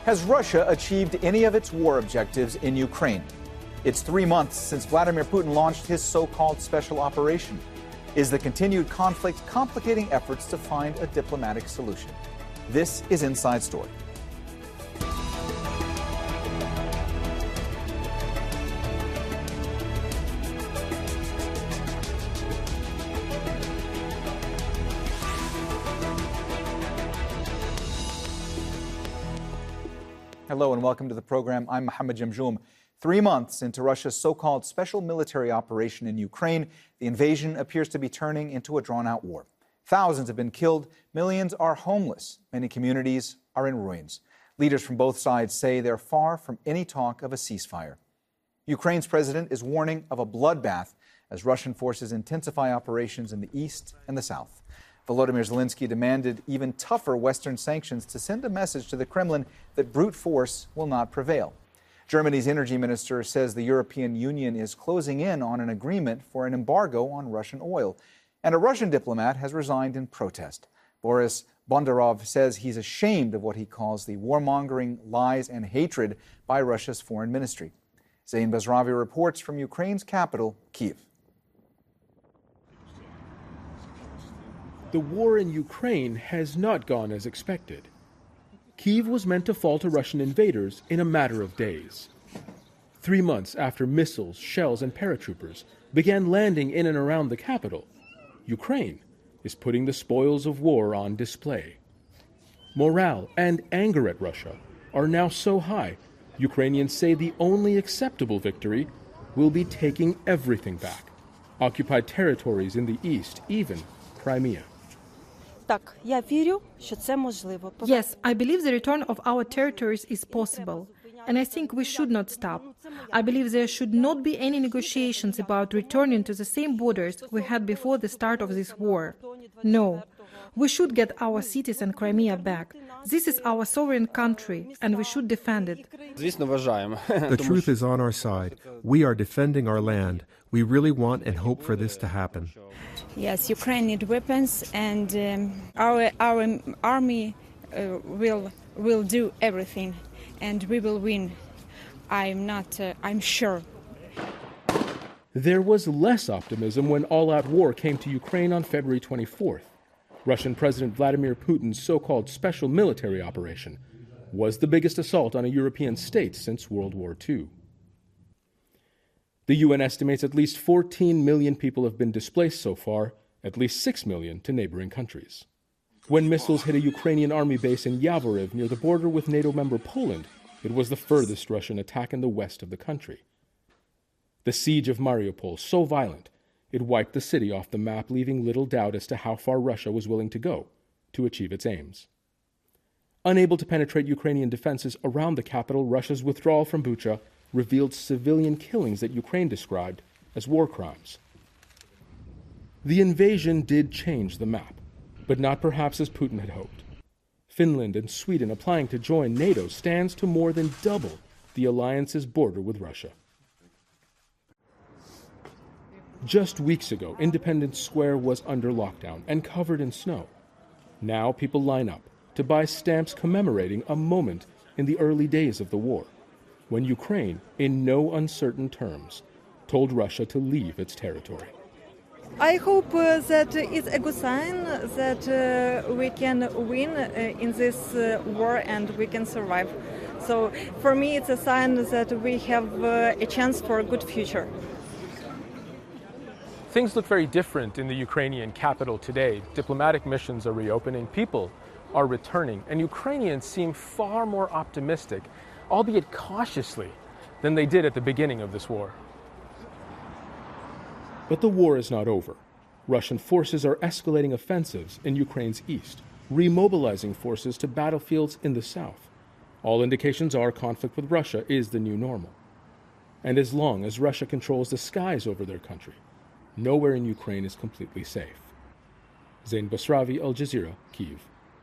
Has Russia achieved any of its war objectives in Ukraine? It's 3 months since Vladimir Putin launched his so-called special operation. Is the continued conflict complicating efforts to find a diplomatic solution? This is Inside Story. Hello and welcome to the program. I'm Mohammed Jamjoom. 3 months into Russia's so-called special military operation in Ukraine, the invasion appears to be turning into a drawn-out war. Thousands have been killed, millions are homeless, many communities are in ruins. Leaders from both sides say they're far from any talk of a ceasefire. Ukraine's president is warning of a bloodbath as Russian forces intensify operations in the east and the south. Volodymyr Zelensky demanded even tougher Western sanctions to send a message to the Kremlin that brute force will not prevail. Germany's energy minister says the European Union is closing in on an agreement for an embargo on Russian oil. And a Russian diplomat has resigned in protest. Boris Bondarov says he's ashamed of what he calls the warmongering, lies, and hatred by Russia's foreign ministry. Zain Basravi reports from Ukraine's capital, Kyiv. The war in Ukraine has not gone as expected. Kyiv was meant to fall to Russian invaders in a matter of days. 3 months after missiles, shells, and paratroopers began landing in and around the capital, Ukraine is putting the spoils of war on display. Morale and anger at Russia are now so high, Ukrainians say the only acceptable victory will be taking everything back. Occupied territories in the east, even Crimea. Yes, I believe the return of our territories is possible, and I think we should not stop. I believe there should not be any negotiations about returning to the same borders we had before the start of this war. No, we should get our cities and Crimea back. This is our sovereign country, and we should defend it. The truth is on our side. We are defending our land. We really want and hope for this to happen. Yes, Ukraine needs weapons, and our army will do everything, and we will win. I'm sure. There was less optimism when all-out war came to Ukraine on February 24th. Russian President Vladimir Putin's so-called special military operation was the biggest assault on a European state since World War II. The UN estimates at least 14 million people have been displaced so far, at least 6 million to neighboring countries. When missiles hit a Ukrainian army base in Yavoriv near the border with NATO member Poland, it was the furthest Russian attack in the west of the country. The siege of Mariupol, so violent, it wiped the city off the map, leaving little doubt as to how far Russia was willing to go to achieve its aims. Unable to penetrate Ukrainian defenses around the capital, Russia's withdrawal from Bucha revealed civilian killings that Ukraine described as war crimes. The invasion did change the map, but not perhaps as Putin had hoped. Finland and Sweden applying to join NATO stands to more than double the alliance's border with Russia. Just weeks ago, Independence Square was under lockdown and covered in snow. Now people line up to buy stamps commemorating a moment in the early days of the war, when Ukraine, in no uncertain terms, told Russia to leave its territory. I hope that it's a good sign that we can win in this war and we can survive. So for me, it's a sign that we have a chance for a good future. Things look very different in the Ukrainian capital today. Diplomatic missions are reopening, people are returning, and Ukrainians seem far more optimistic, albeit cautiously, than they did at the beginning of this war. But the war is not over. Russian forces are escalating offensives in Ukraine's east, remobilizing forces to battlefields in the south. All indications are conflict with Russia is the new normal. And as long as Russia controls the skies over their country, nowhere in Ukraine is completely safe. Zain Basravi, Al Jazeera, Kyiv.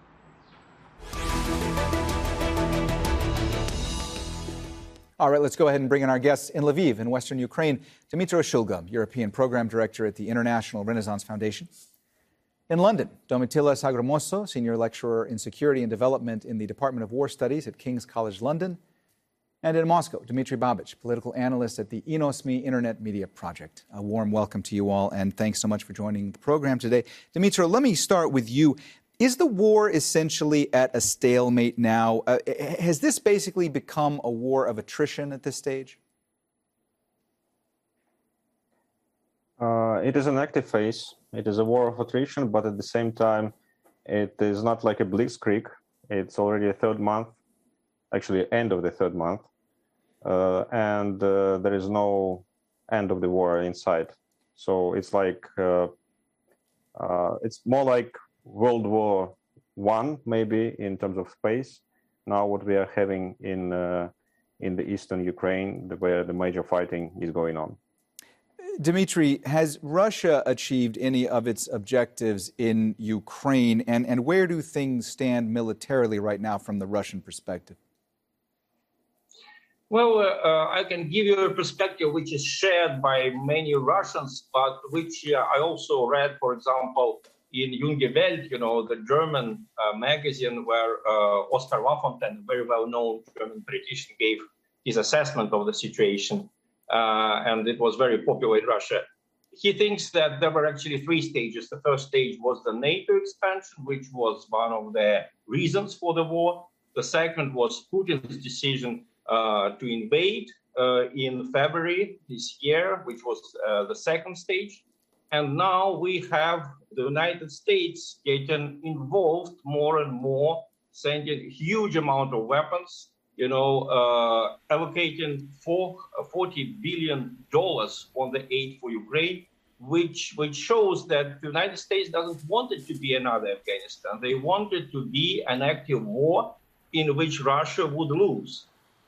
All right, let's go ahead and bring in our guests in Lviv, in western Ukraine. Dmytro Shulga, European Program Director at the International Renaissance Foundation. In London, Domitila Sagromoso, Senior Lecturer in Security and Development in the Department of War Studies at King's College London. And in Moscow, Dmitry Babich, Political Analyst at the Inosmi Internet Media Project. A warm welcome to you all, and thanks so much for joining the program today. Dmitry, let me start with you. Is the war essentially at a stalemate now? Has this basically become a war of attrition at this stage? It is an active phase. It is a war of attrition, but at the same time, it is not like a blitzkrieg. It's already a third month, actually end of the third month, and there is no end of the war in sight. So it's like, it's more like World War I, maybe, in terms of space. Now what we are having in the eastern Ukraine, where the major fighting is going on. Dmitry, has Russia achieved any of its objectives in Ukraine, and where do things stand militarily right now from the Russian perspective? Well, I can give you a perspective which is shared by many Russians, but which I also read, for example, in Junge Welt, the German magazine where Oskar Lafontaine, a very well-known German politician, gave his assessment of the situation. And it was very popular in Russia. He thinks that there were actually three stages. The first stage was the NATO expansion, which was one of the reasons for the war. The second was Putin's decision to invade in February this year, which was the second stage. And now we have the United States getting involved more and more, sending a huge amount of weapons, allocating $40 billion on the aid for Ukraine, which shows that the United States doesn't want it to be another Afghanistan. They want it to be an active war in which Russia would lose.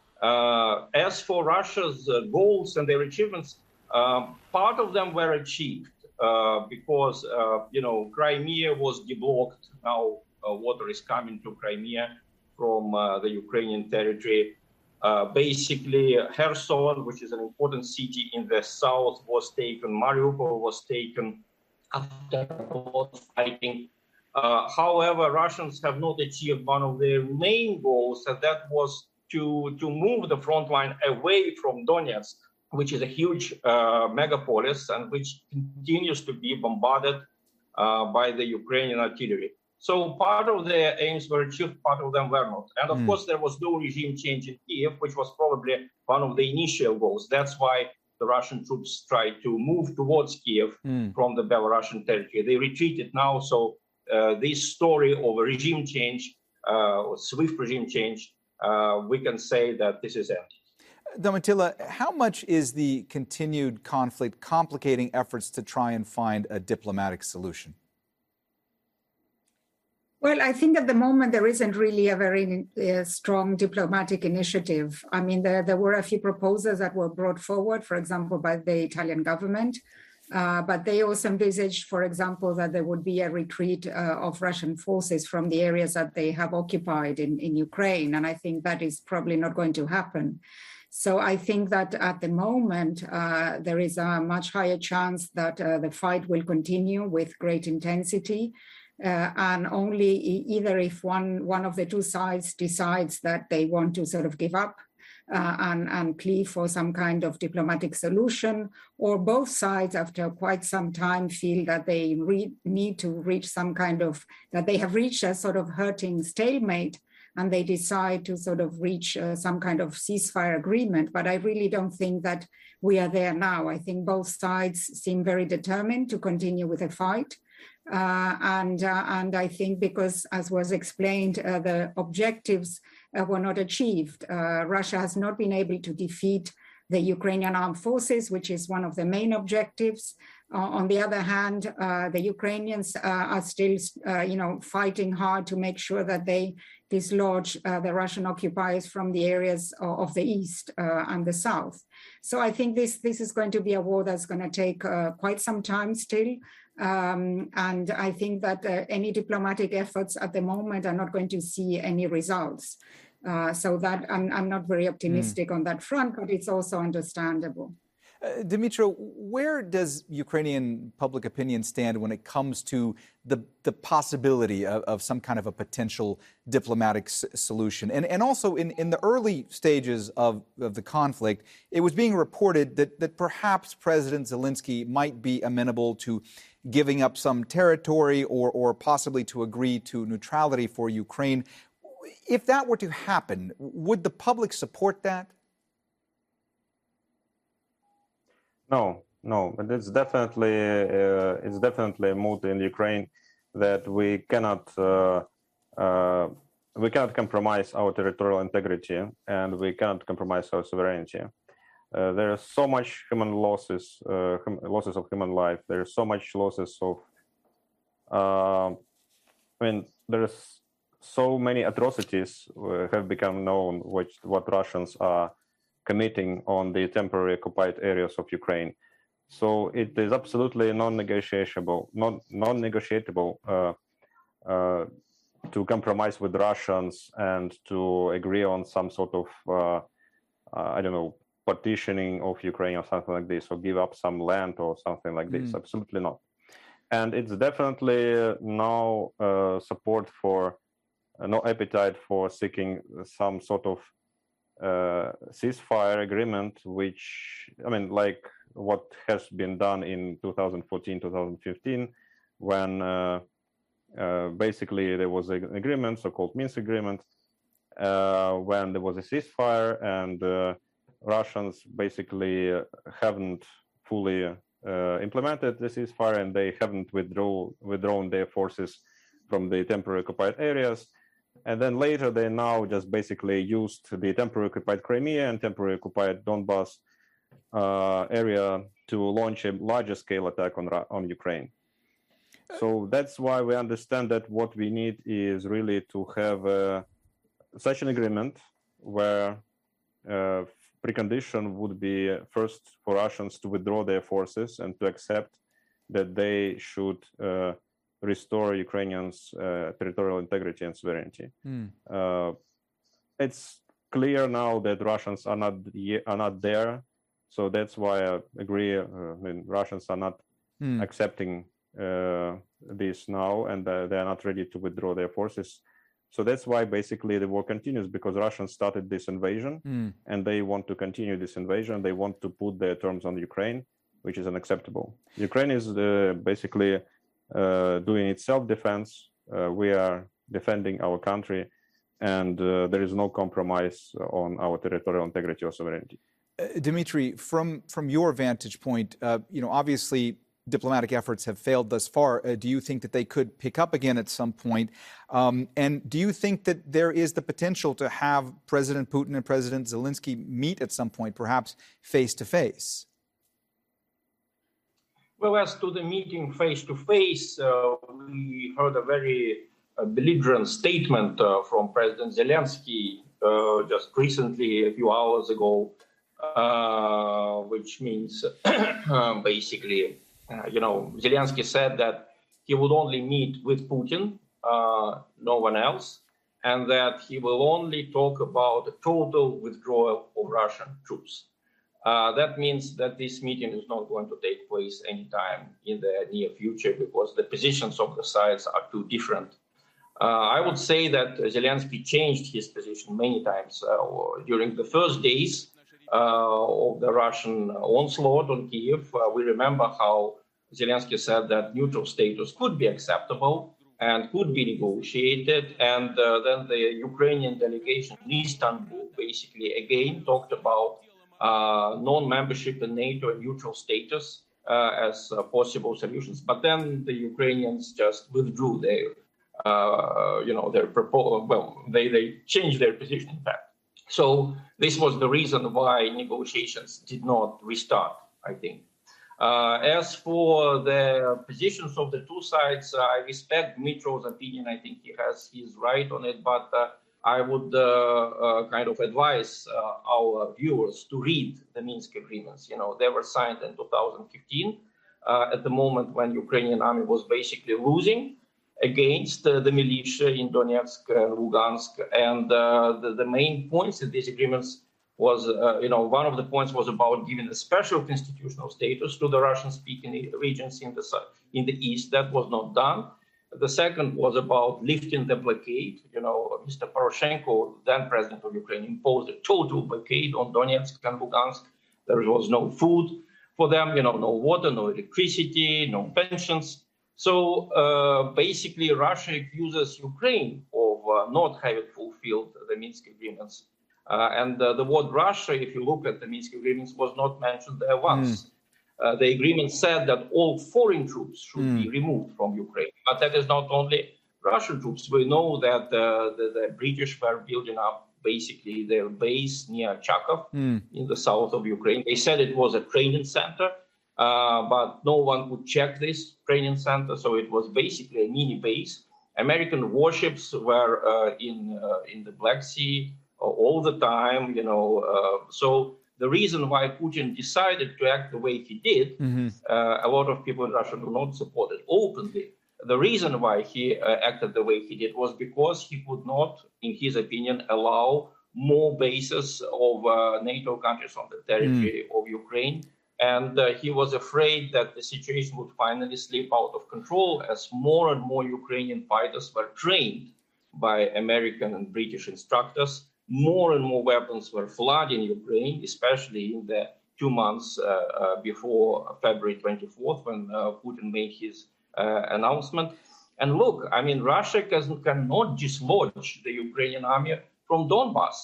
As for Russia's goals and their achievements, part of them were achieved because, Crimea was deblocked. Now water is coming to Crimea from the Ukrainian territory. Basically, Kherson, which is an important city in the south, was taken. Mariupol was taken after a lot of fighting. However, Russians have not achieved one of their main goals, and that was to move the front line away from Donetsk, which is a huge megapolis and which continues to be bombarded by the Ukrainian artillery. So part of their aims were achieved, part of them were not. And of course, there was no regime change in Kiev, which was probably one of the initial goals. That's why the Russian troops tried to move towards Kiev from the Belarusian territory. They retreated now, so this story of a regime change, swift regime change, we can say that this is empty. Domitila, how much is the continued conflict complicating efforts to try and find a diplomatic solution? Well, I think at the moment there isn't really a very strong diplomatic initiative. I mean, there were a few proposals that were brought forward, for example, by the Italian government, but they also envisaged, for example, that there would be a retreat of Russian forces from the areas that they have occupied in Ukraine. And I think that is probably not going to happen. So I think that at the moment, there is a much higher chance that the fight will continue with great intensity. And only either if one of the two sides decides that they want to sort of give up and plea for some kind of diplomatic solution, or both sides after quite some time feel that they need to reach some kind of, that they have reached a sort of hurting stalemate, and they decide to sort of reach some kind of ceasefire agreement. But I really don't think that we are there now. I think both sides seem very determined to continue with the fight. And I think because, as was explained, the objectives were not achieved. Russia has not been able to defeat the Ukrainian armed forces, which is one of the main objectives. On the other hand, the Ukrainians are still, fighting hard to make sure that they dislodge the Russian occupiers from the areas of the east and the south. So I think this is going to be a war that's going to take quite some time still. And I think that any diplomatic efforts at the moment are not going to see any results. So that I'm not very optimistic on that front, but it's also understandable. Dmytro, where does Ukrainian public opinion stand when it comes to the possibility of some kind of a potential diplomatic solution? And also in the early stages of the conflict, it was being reported that perhaps President Zelensky might be amenable to giving up some territory or possibly to agree to neutrality for Ukraine. If that were to happen, would the public support that? No. But it's definitely a mood in Ukraine that we cannot compromise our territorial integrity and we cannot compromise our sovereignty. There are so much human losses of human life. There are so much losses of. There's so many atrocities have become known what Russians are committing on the temporary occupied areas of Ukraine. So it is absolutely non-negotiable to compromise with Russians and to agree on some sort of, partitioning of Ukraine or something like this, or give up some land or something like this. Absolutely not. And it's definitely no support for, no appetite for seeking some sort of ceasefire agreement, which, like what has been done in 2014, 2015, when basically there was an agreement, so-called Minsk agreement, when there was a ceasefire and Russians basically haven't fully implemented the ceasefire and they haven't withdrawn their forces from the temporary occupied areas. And then later they now just basically used the temporary occupied Crimea and temporary occupied Donbas area to launch a larger scale attack on Ukraine. So that's why we understand that what we need is really to have such an agreement where precondition would be first for Russians to withdraw their forces and to accept that they should restore Ukrainians' territorial integrity and sovereignty. It's clear now that Russians are not there, so that's why I agree. Russians are not accepting this now, and they are not ready to withdraw their forces. So that's why basically the war continues, because Russians started this invasion and they want to continue this invasion. They want to put their terms on Ukraine, which is unacceptable. Ukraine is basically doing its self-defense. We are defending our country, and there is no compromise on our territorial integrity or sovereignty. Dmitry, from your vantage point, obviously diplomatic efforts have failed thus far. Do you think that they could pick up again at some point? And do you think that there is the potential to have President Putin and President Zelensky meet at some point, perhaps face to face? Well, as to the meeting face-to-face, we heard a very belligerent statement from President Zelensky just recently, a few hours ago, which means basically, Zelensky said that he would only meet with Putin, no one else, and that he will only talk about the total withdrawal of Russian troops. That means that this meeting is not going to take place anytime in the near future because the positions of the sides are too different. I would say that Zelensky changed his position many times during the first days of the Russian onslaught on Kyiv. We remember how Zelensky said that neutral status could be acceptable and could be negotiated. And then the Ukrainian delegation in Istanbul basically again talked about non-membership in NATO and neutral status as possible solutions. But then the Ukrainians just withdrew their proposal. Well, they changed their position, in fact. So this was the reason why negotiations did not restart, I think. As for the positions of the two sides, I respect Dmytro's opinion. I think he's right on it, but I would kind of advise our viewers to read the Minsk agreements. They were signed in 2015 at the moment when Ukrainian army was basically losing against the militia in Donetsk and Lugansk. And the main points in these agreements was, one of the points was about giving a special constitutional status to the Russian-speaking regions in the east. That was not done. The second was about lifting the blockade. Mr. Poroshenko, then president of Ukraine, imposed a total blockade on Donetsk and Lugansk. There was no food for them, no water, no electricity, no pensions. So basically, Russia accuses Ukraine of not having fulfilled the Minsk agreements. And the word Russia, if you look at the Minsk agreements, was not mentioned there once. The agreement said that all foreign troops should be removed from Ukraine. But that is not only Russian troops. We know that the British were building up basically their base near Charkov in the south of Ukraine. They said it was a training center, but no one could check this training center. So it was basically a mini base. American warships were in the Black Sea all the time, so the reason why Putin decided to act the way he did, a lot of people in Russia do not support it openly. The reason why he acted the way he did was because he could not, in his opinion, allow more bases of NATO countries on the territory of Ukraine. And he was afraid that the situation would finally slip out of control as more and more Ukrainian fighters were trained by American and British instructors. More and more weapons were flooding Ukraine, especially in the 2 months before February 24th, when Putin made his announcement. And look, Russia cannot dislodge the Ukrainian army from Donbass.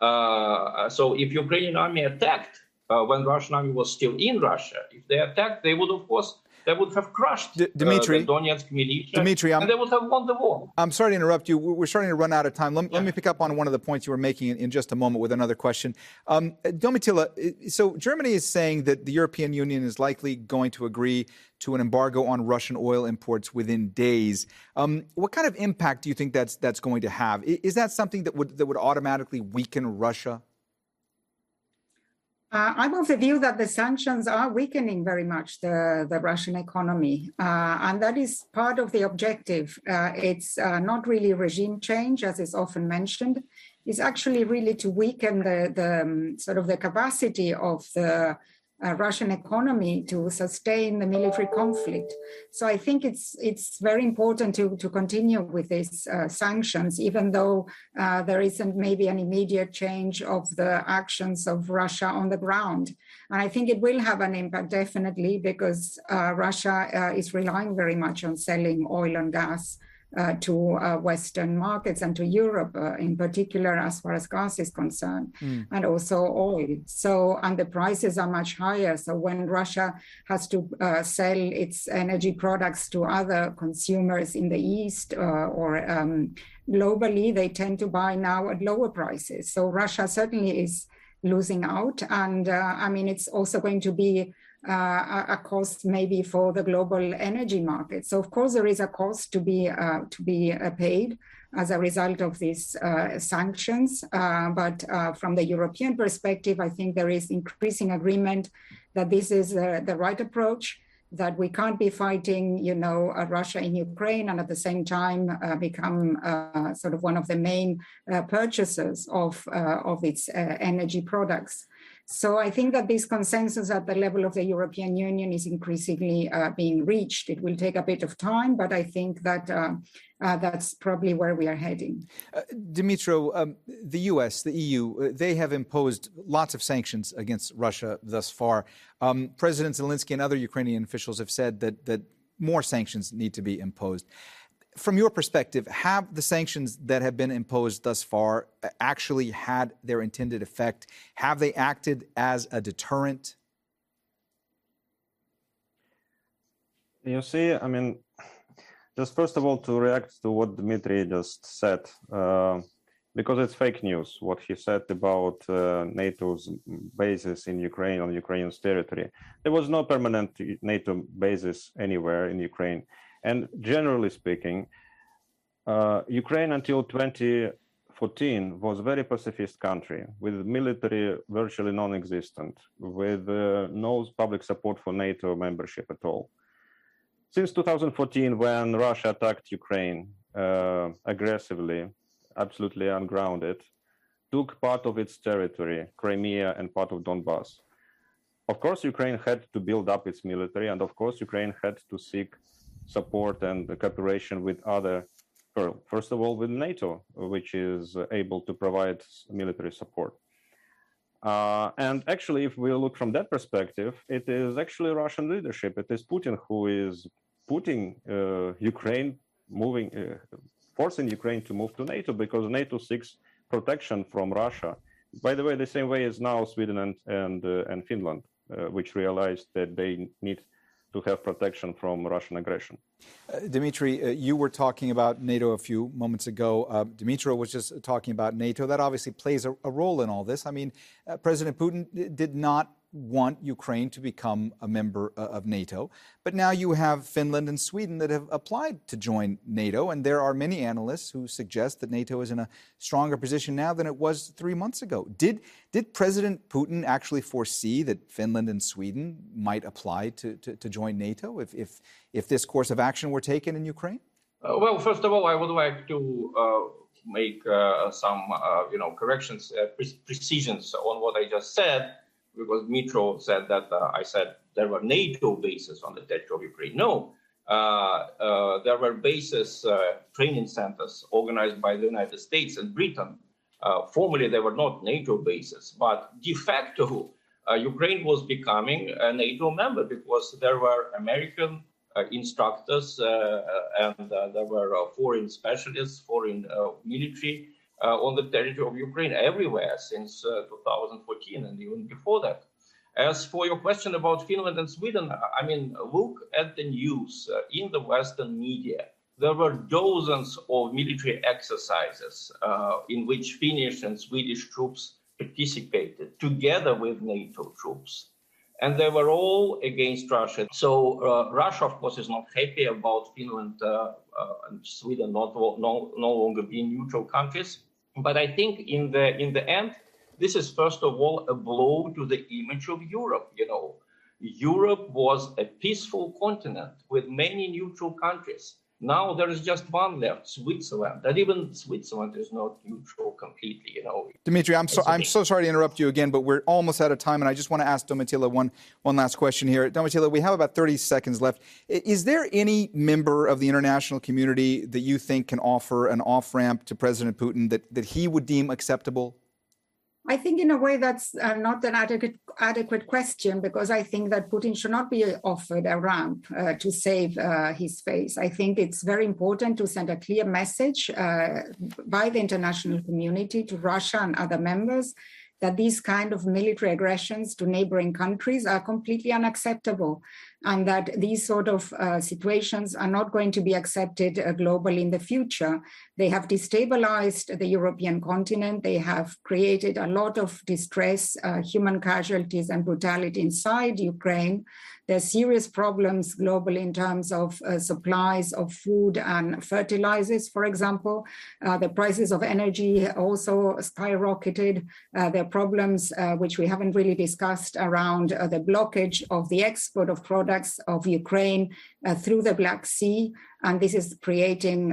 So if Ukrainian army attacked when Russian army was still in Russia, if they attacked, they would have crushed Dmitry, the Donetsk militia, Dmitry, and they would have won the war. I'm sorry to interrupt you. We're starting to run out of time. Let me pick up on one of the points you were making in just a moment with another question. Domitila, so Germany is saying that the European Union is likely going to agree to an embargo on Russian oil imports within days. What kind of impact do you think that's going to have? Is that something that would automatically weaken Russia? I'm of the view that the sanctions are weakening very much the Russian economy, and that is part of the objective. It's not really regime change, as is often mentioned. It's actually really to weaken the sort of the capacity of the Russian economy to sustain the military conflict. So I think it's very important to continue with these sanctions, even though there isn't maybe an immediate change of the actions of Russia on the ground. And I think it will have an impact, definitely, because Russia is relying very much on selling oil and gas to Western markets and to Europe in particular, as far as gas is concerned, and also oil. So, and the prices are much higher. So when Russia has to sell its energy products to other consumers in the East or globally, they tend to buy now at lower prices. So Russia certainly is losing out. And it's also going to be a cost maybe for the global energy market. So of course there is a cost to be paid as a result of these sanctions. But from the European perspective, I think there is increasing agreement that this is the right approach, that we can't be fighting, Russia in Ukraine and at the same time become sort of one of the main purchasers of its energy products. So I think that this consensus at the level of the European Union is increasingly being reached. It will take a bit of time, but I think that that's probably where we are heading. Dimitro, the U.S., the EU, they have imposed lots of sanctions against Russia thus far. President Zelensky and other Ukrainian officials have said that more sanctions need to be imposed. From your perspective, have the sanctions that have been imposed thus far actually had their intended effect? Have they acted as a deterrent? You see, just first of all, to react to what Dmitry just said, because it's fake news, what he said about NATO's bases in Ukraine, on Ukraine's territory. There was no permanent NATO bases anywhere in Ukraine. And generally speaking, Ukraine until 2014 was a very pacifist country with military virtually non-existent, with no public support for NATO membership at all. Since 2014, when Russia attacked Ukraine aggressively, absolutely ungrounded, took part of its territory, Crimea and part of Donbass. Of course, Ukraine had to build up its military, and of course, Ukraine had to seek support and cooperation with other, first of all, with NATO, which is able to provide military support. And actually, if we look from that perspective, it is actually Russian leadership. It is Putin who is putting Ukraine, forcing Ukraine to move to NATO, because NATO seeks protection from Russia. By the way, the same way as now Sweden and Finland, which realized that they need to have protection from Russian aggression. Dmitry, you were talking about NATO a few moments ago. Dmytro was just talking about NATO. That obviously plays a role in all this. I mean, President Putin did not want Ukraine to become a member of NATO. But now you have Finland and Sweden that have applied to join NATO. And there are many analysts who suggest that NATO is in a stronger position now than it was 3 months ago. Did President Putin actually foresee that Finland and Sweden might apply to join NATO if this course of action were taken in Ukraine? Well, first of all, I would like to make some corrections, precisions on what I just said. Because Dmytro said that I said there were NATO bases on the territory of Ukraine. No, there were bases, training centers organized by the United States and Britain. Formally, they were not NATO bases, but de facto, Ukraine was becoming a NATO member because there were American instructors and there were foreign specialists, foreign military on the territory of Ukraine everywhere since 2014 and even before that. As for your question about Finland and Sweden, I mean, look at the news in the Western media. There were dozens of military exercises in which Finnish and Swedish troops participated together with NATO troops. And they were all against Russia. So Russia, of course, is not happy about Finland and Sweden no longer being neutral countries. But I think in the end, this is first of all a blow to the image of Europe. You know, Europe was a peaceful continent with many neutral countries. Now there is just one left, Switzerland. And even Switzerland is not neutral completely. You know, Dmitry, I'm so sorry to interrupt you again, but we're almost out of time, and I just want to ask Domitila one last question here. Domitila, we have about 30 seconds left. Is there any member of the international community that you think can offer an off-ramp to President Putin that he would deem acceptable? I think in a way that's not an adequate question, because I think that Putin should not be offered a ramp to save his face. I think it's very important to send a clear message by the international community to Russia and other members that these kind of military aggressions to neighboring countries are completely unacceptable, and that these sort of situations are not going to be accepted globally in the future. They have destabilized the European continent. They have created a lot of distress, human casualties and brutality inside Ukraine. There's serious problems globally in terms of supplies of food and fertilizers, for example. The prices of energy also skyrocketed. There are problems which we haven't really discussed around the blockage of the export of products of Ukraine through the Black Sea. And this is creating,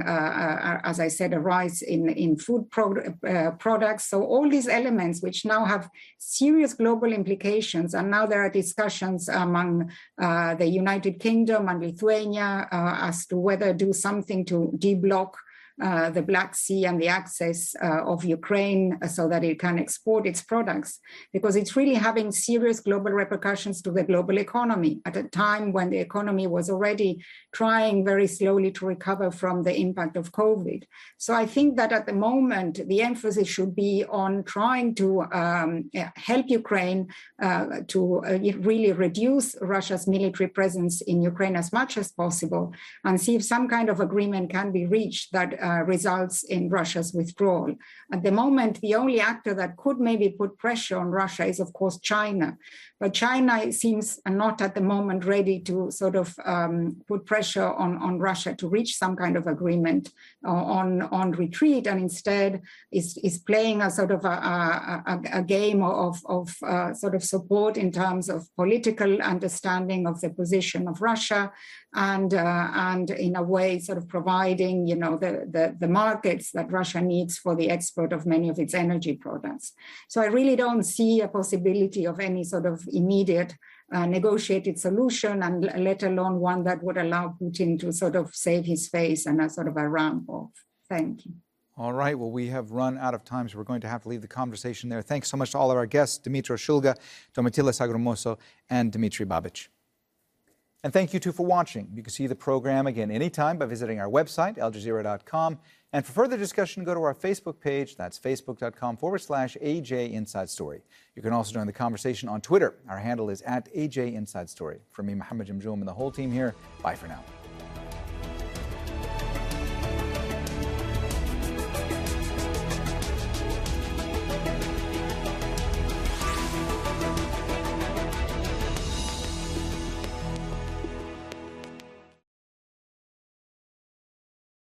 as I said, a rise in food products. So all these elements which now have serious global implications, and now there are discussions among the United Kingdom and Lithuania as to whether do something to deblock the Black Sea and the access of Ukraine so that it can export its products, because it's really having serious global repercussions to the global economy at a time when the economy was already trying very slowly to recover from the impact of COVID. So I think that at the moment, the emphasis should be on trying to help Ukraine to really reduce Russia's military presence in Ukraine as much as possible, and see if some kind of agreement can be reached that results in Russia's withdrawal. At the moment, the only actor that could maybe put pressure on Russia is, of course, China. But China seems not at the moment ready to sort of put pressure on Russia to reach some kind of agreement on retreat, and instead is playing a sort of a game of sort of support in terms of political understanding of the position of Russia, and in a way sort of providing, the markets that Russia needs for the export of many of its energy products. So I really don't see a possibility of any sort of immediate negotiated solution, and let alone one that would allow Putin to sort of save his face and a sort of a ramp off. Thank you. All right. Well, we have run out of time, so we're going to have to leave the conversation there. Thanks so much to all of our guests, Dmytro Shulga, Domitila Sagromoso, and Dmitry Babich. And thank you, too, for watching. You can see the program again anytime by visiting our website, aljazeera.com. And for further discussion, go to our Facebook page. That's facebook.com/AJ Inside Story. You can also join the conversation on Twitter. Our handle is @AJ Inside Story. From me, Mohammed Jamjoom, and the whole team here, bye for now.